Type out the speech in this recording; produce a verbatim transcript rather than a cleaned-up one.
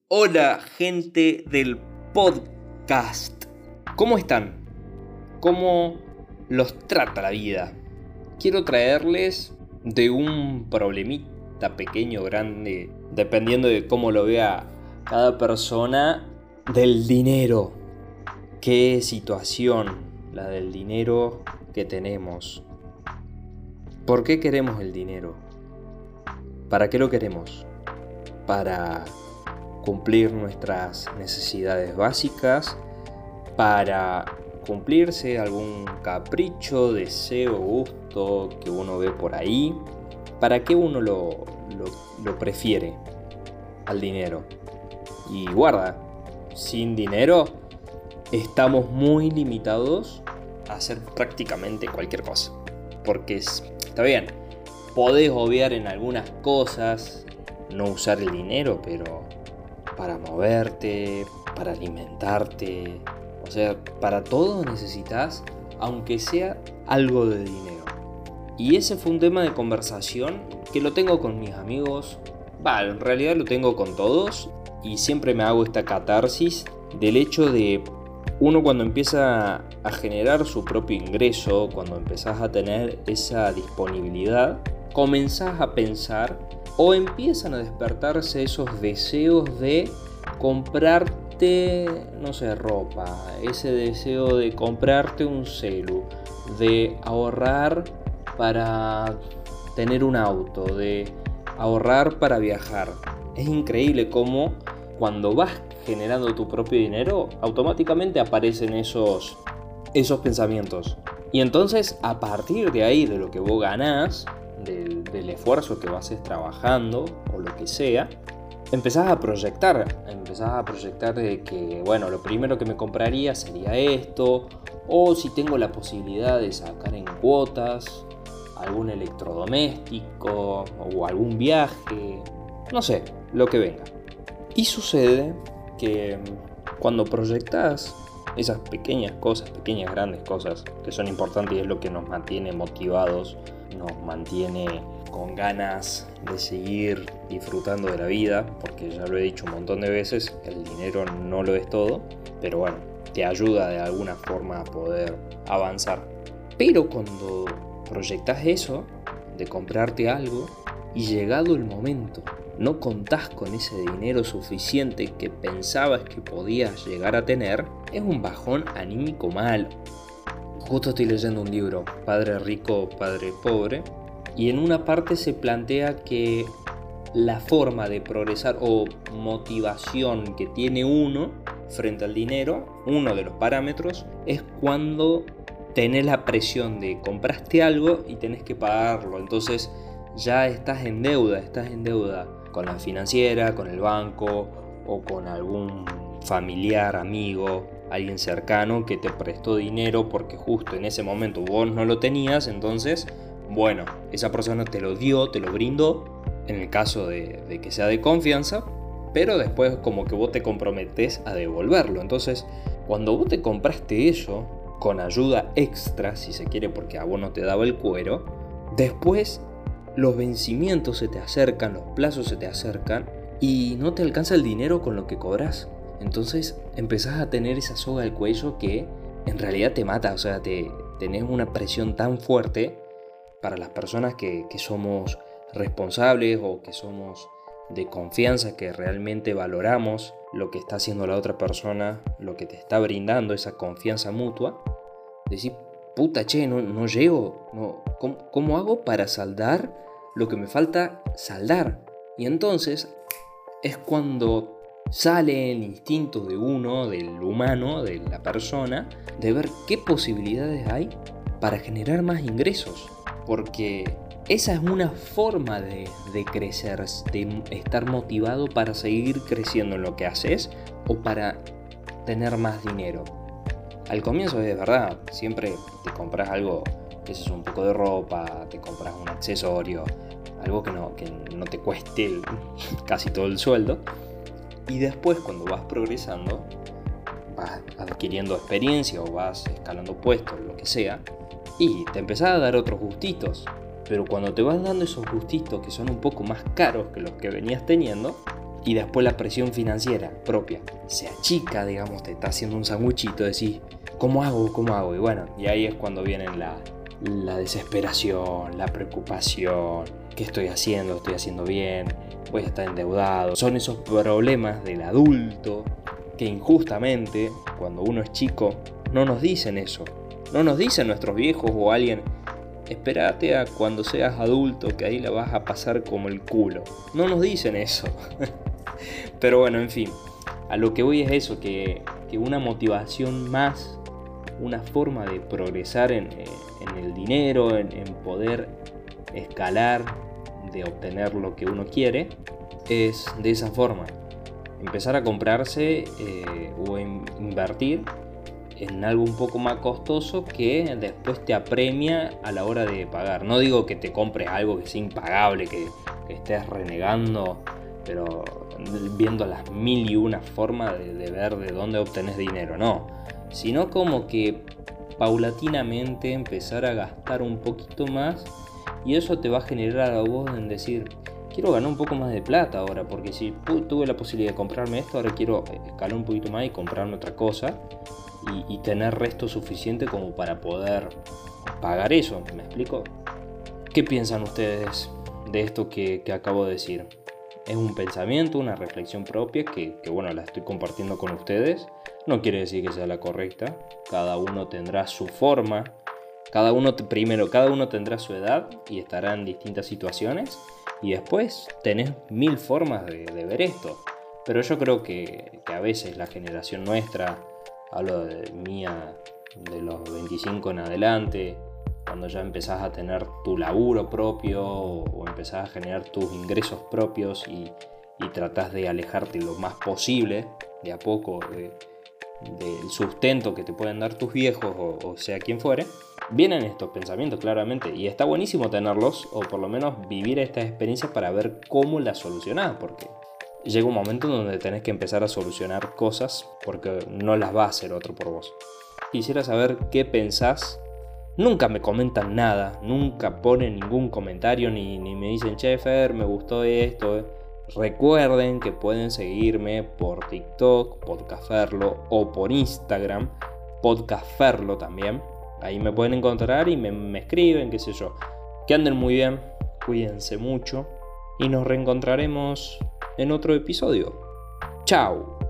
Hola, gente del podcast. ¿Cómo están? ¿Cómo los trata la vida? Quiero traerles de un problemita pequeño o grande, dependiendo de cómo lo vea cada persona, del dinero. ¿Qué situación la del dinero que tenemos? ¿Por qué queremos el dinero? ¿Para qué lo queremos? Para cumplir nuestras necesidades básicas, para cumplirse algún capricho, deseo, gusto que uno ve por ahí. ¿Para qué uno lo, lo, lo prefiere al dinero? Y guarda, sin dinero estamos muy limitados a hacer prácticamente cualquier cosa. Porque es, está bien, podés obviar en algunas cosas, no usar el dinero, pero para moverte, para alimentarte, o sea, para todo necesitas, aunque sea algo de dinero. Y ese fue un tema de conversación que lo tengo con mis amigos, va, en realidad lo tengo con todos, y siempre me hago esta catarsis del hecho de uno cuando empieza a generar su propio ingreso, cuando empezás a tener esa disponibilidad, comenzás a pensar o empiezan a despertarse esos deseos de comprarte, no sé, ropa, ese deseo de comprarte un celu, de ahorrar para tener un auto, de ahorrar para viajar. Es increíble cómo cuando vas generando tu propio dinero, automáticamente aparecen esos, esos pensamientos. Y entonces, a partir de ahí, de lo que vos ganás, Del, del esfuerzo que vas trabajando o lo que sea, empezás a proyectar, empezás a proyectar de que, bueno, lo primero que me compraría sería esto, o si tengo la posibilidad de sacar en cuotas algún electrodoméstico o algún viaje, no sé, lo que venga. Y sucede que cuando proyectás esas pequeñas cosas, pequeñas grandes cosas que son importantes y es lo que nos mantiene motivados, nos mantiene con ganas de seguir disfrutando de la vida, porque ya lo he dicho un montón de veces, el dinero no lo es todo, pero bueno, te ayuda de alguna forma a poder avanzar. Pero cuando proyectas eso, de comprarte algo, y llegado el momento, no contás con ese dinero suficiente que pensabas que podías llegar a tener, es un bajón anímico mal. Justo estoy leyendo un libro, Padre Rico, Padre Pobre, y en una parte se plantea que la forma de progresar o motivación que tiene uno frente al dinero, uno de los parámetros, es cuando tenés la presión de compraste algo y tenés que pagarlo. Entonces ya estás en deuda, estás en deuda con la financiera, con el banco o con algún familiar, amigo, alguien cercano que te prestó dinero porque justo en ese momento vos no lo tenías. Entonces, bueno, esa persona te lo dio, te lo brindó, en el caso de, de que sea de confianza, pero después como que vos te comprometés a devolverlo. Entonces, cuando vos te compraste eso, con ayuda extra, si se quiere, porque a vos no te daba el cuero, después los vencimientos se te acercan, los plazos se te acercan y no te alcanza el dinero con lo que cobras. Entonces empezás a tener esa soga al cuello que en realidad te mata, o sea, te, tenés una presión tan fuerte para las personas que, que somos responsables o que somos de confianza, que realmente valoramos lo que está haciendo la otra persona, lo que te está brindando, esa confianza mutua. Decir, puta, che, no, no llego, no, ¿cómo, ¿cómo hago para saldar lo que me falta saldar? Y entonces es cuando sale el instinto de uno, del humano, de la persona, de ver qué posibilidades hay para generar más ingresos. Porque esa es una forma de, de crecer, de estar motivado para seguir creciendo en lo que haces o para tener más dinero. Al comienzo es verdad, siempre te compras algo, eso es un poco de ropa, te compras un accesorio, algo que no, que no te cueste el, casi todo el sueldo. Y después, cuando vas progresando, vas adquiriendo experiencia o vas escalando puestos, lo que sea, y te empezás a dar otros gustitos. Pero cuando te vas dando esos gustitos que son un poco más caros que los que venías teniendo, y después la presión financiera propia se achica, digamos, te está haciendo un sanguchito, decís, ¿cómo hago? ¿Cómo hago? Y bueno, y ahí es cuando vienen la, la desesperación, la preocupación, ¿qué estoy haciendo? ¿Estoy haciendo bien? ¿Voy a estar endeudado? Son esos problemas del adulto que injustamente, cuando uno es chico, no nos dicen eso. No nos dicen nuestros viejos o alguien, espérate a cuando seas adulto que ahí la vas a pasar como el culo. No nos dicen eso. Pero bueno, en fin, a lo que voy es eso, que, que una motivación más, una forma de progresar en, en el dinero, en, en poder escalar, de obtener lo que uno quiere, es de esa forma. Empezar a comprarse eh, o in- invertir en algo un poco más costoso que después te apremia a la hora de pagar. No digo que te compres algo que sea impagable, que, que estés renegando, pero viendo las mil y una formas de, de ver de dónde obtenés dinero, no. Sino como que paulatinamente empezar a gastar un poquito más, y eso te va a generar a vos en decir, quiero ganar un poco más de plata ahora, porque si tuve la posibilidad de comprarme esto, ahora quiero escalar un poquito más y comprarme otra cosa. Y, y tener resto suficiente como para poder pagar eso, ¿me explico? ¿Qué piensan ustedes de esto que, que acabo de decir? Es un pensamiento, una reflexión propia que, que bueno, la estoy compartiendo con ustedes. No quiere decir que sea la correcta. Cada uno tendrá su forma. Cada uno, primero, cada uno tendrá su edad y estará en distintas situaciones. Y después tenés mil formas de, de ver esto. Pero yo creo que, que a veces la generación nuestra, hablo de mía, de los veinticinco en adelante, cuando ya empezás a tener tu laburo propio o empezás a generar tus ingresos propios y, y tratás de alejarte lo más posible, de a poco, de, del sustento que te pueden dar tus viejos o, o sea quien fuere, vienen estos pensamientos claramente, y está buenísimo tenerlos o por lo menos vivir estas experiencias para ver cómo las solucionás, porque llega un momento donde tenés que empezar a solucionar cosas porque no las va a hacer otro por vos. Quisiera saber qué pensás. Nunca me comentan nada, nunca ponen ningún comentario ni, ni me dicen, che, Fer, me gustó esto. Recuerden que pueden seguirme por TikTok, Podcaferlo, o por Instagram, Podcaferlo también. Ahí me pueden encontrar y me, me escriben, qué sé yo. Que anden muy bien, cuídense mucho y nos reencontraremos en otro episodio. ¡Chao!